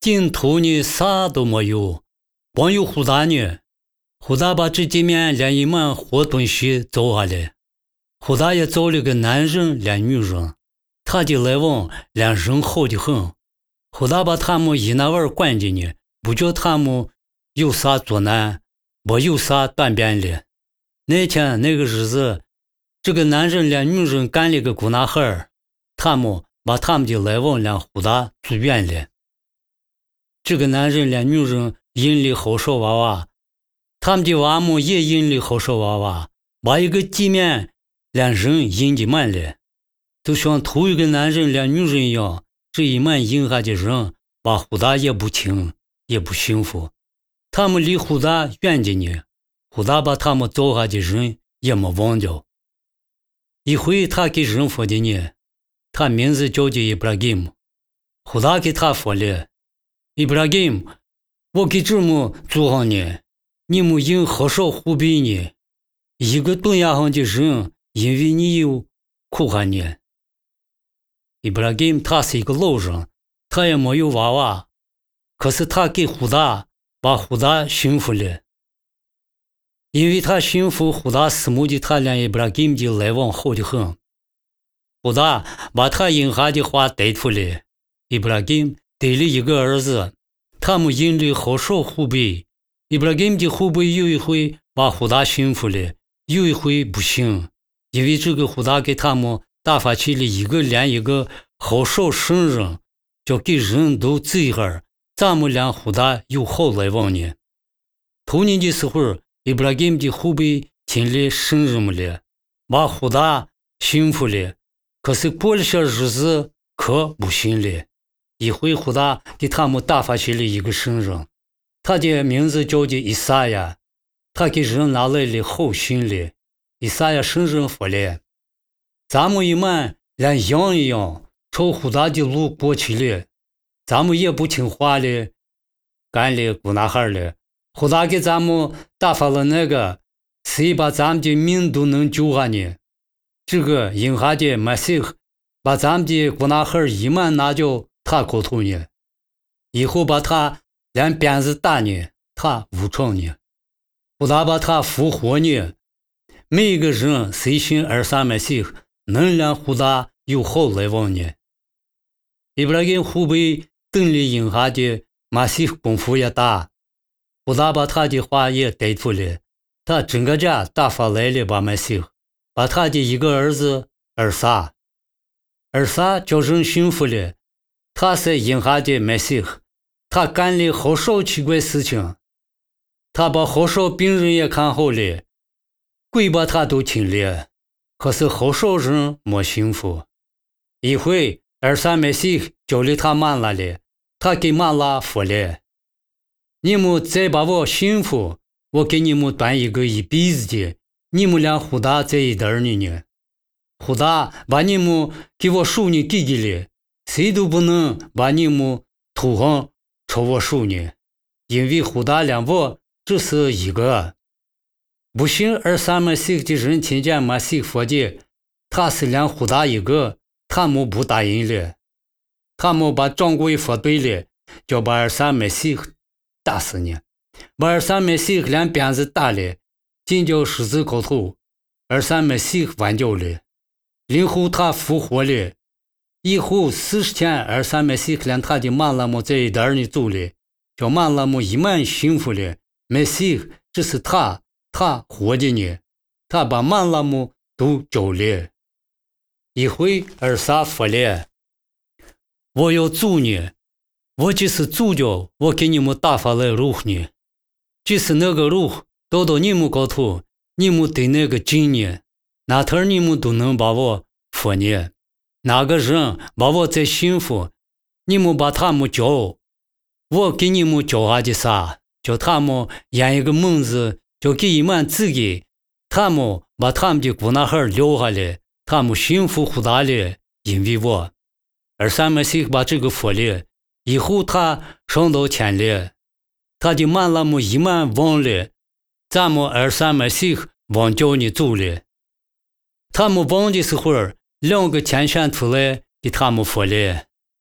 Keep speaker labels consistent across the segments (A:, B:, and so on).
A: 净土呢啥都没有，光有胡大呢。胡大把这几面连一满活东西走下来，胡大也找了个男人连女人，他的来往连人好的很。胡大把他们一那玩管着呢，不叫他们有啥作难，没有啥短变了。那天那个日子，这个男人连女人干了个姑拿孩儿，他们把他们的来往连胡大住院了。这个男人连女人引了好少娃娃，他们的娃们也引了好少娃娃，把一个地面连人引的满了，就像头一个男人连女人一样，这一满引下的人把胡大也不轻也不幸福。他们离胡大远着呢，胡大把他们走下的人也没忘掉。一回他给人说的呢，他名字叫伊布拉金，胡大给他说了，伊布拉金，我给这么做上呢，你们因好少虎背呢，一个东亚上的人因为你有苦害呢。伊布拉金他是一个老人，他也没有娃娃，可是他给胡大把胡大驯服了，因为他驯服胡大思慕的他连伊布拉金的来往好的很。胡大把他引下的话带出来，伊布拉金得了一个儿子，他们因了好少虎背。伊布拉金的虎背有一回把胡大驯服了，有一回不行，因为这个胡大给他们打发起了一个连一个好少圣人，就给人都这样，咱们连胡大有好来往呢。头年的时候，伊布拉金的虎背听了圣人们了，把胡大驯服了，可是过了些日子可不行了。一回胡大给他们打发起了一个圣人，他的名字叫的以撒亚，他给人拿来了好信了。以撒亚圣人说了，咱们一满连羊一样朝胡大的路过去了，咱们也不听话了，干了姑拿孩了。胡大给咱们打发了那个，谁把咱们的命都能救下呢？这个引下的马西把咱们的姑拿孩一满拿掉他口头呢，以后把他连鞭子打呢，他无常呢。胡大把他复活呢，每一个人谁信二三马西能让胡大有好来往呢？伊布拉金湖北等里引下的马西功夫也大，胡大把他的话也带出来，他整个家打发来了把马西，把他的一个儿子二撒叫人驯服了，他是引下的马西，他干了好少奇怪事情，他把好少病人也看好了，鬼把他都听了，可是好少人没幸福。一回二三马西叫了他妈拉了，他给妈拉说了，你们再把我驯服，我给你们端一个一辈子的，你们连胡大在一点呢。胡大把你们给我手呢给了，谁都不能把你们头上朝我手呢，因为胡大连我只是一个。不信二三马西的人听见马西说的，他是连胡大一个，他们不答应了，他们把掌柜说对了，就把二三马西打死呢，把二三马西连鞭子打了，进叫狮子口头，二三马西完掉了。然后他复活了，以后40天，二三马西连他的马拉姆在一点呢走了，叫马拉姆一满幸福了。马西这是他活着呢，他把马拉姆都救了。一回二撒说了，我要走呢，我就是走着，我给你们打发来肉呢，就是那个肉到你们高头，你们对那个劲呢，哪头你们都能把我说呢，哪个人把我再驯服，你们把他们教，我给你们教下的啥，叫他们演一个梦子，就给一满自己，他们把他们的姑拿孩留下来，他们驯服胡大了，因为我二三马西把这个说了，以后他上到天了，他的马拉姆一满忘了，咱们二三马西忘叫你走了。他们忘的时候，2个天选出来给他们说了，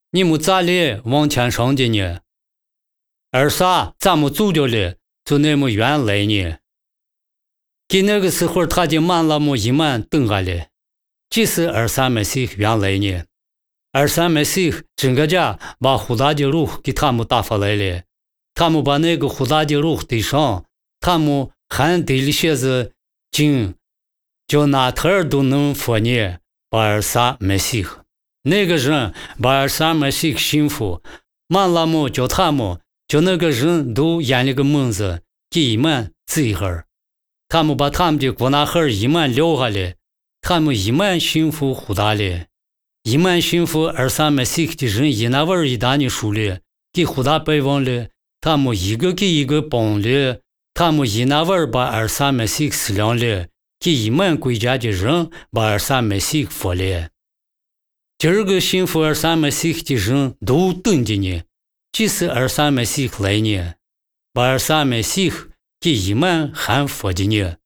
A: 你们咋里往前上的呢？而啥咱们走掉了，就那么远来呢？给那个时候他就满了么一满等下了，即是23没西原来呢。23没西整个家把胡大的路给他们打发来了，他们把那个胡大的路对上，他们还对了些子经，叫哪头儿都能佛呢。把23没西，那个人把23没西幸福，满了么叫他们，叫那个人都演了个蒙子，给一满这一会他们把他们的过那会儿一满留下来，他们一满幸福胡大了，一满幸福23没西的人一那味儿一大你输了，给胡大败亡了，他们一个给一个帮了，他们一那味儿把23没西死了了，给一满国家的人把23没西佛了。第二个幸福23没西的人都等着呢，即是23没西来呢，把23没西给一满还佛的呢。